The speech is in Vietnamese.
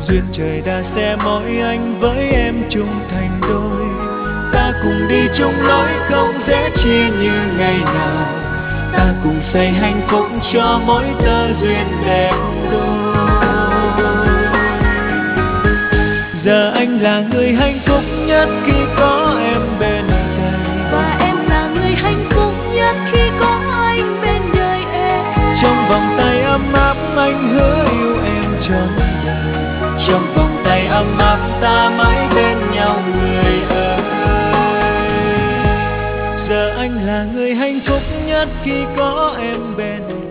duyên trời đã sẽ mỗi anh với em chung thành đôi. Ta cùng đi chung lối không dễ chia như ngày nào, ta cùng xây hạnh phúc cho mỗi tơ duyên đẹp đôi. Giờ anh là người hạnh phúc nhất khi có em bên cạnh, và em là người hạnh phúc nhất khi có anh bên đời em. Trong vòng tay ấm áp anh hứa yêu em trọn đời, trong vòng tay ấm áp ta mãi bên nhau người ơi. Giờ anh là người hạnh phúc nhất khi có em bên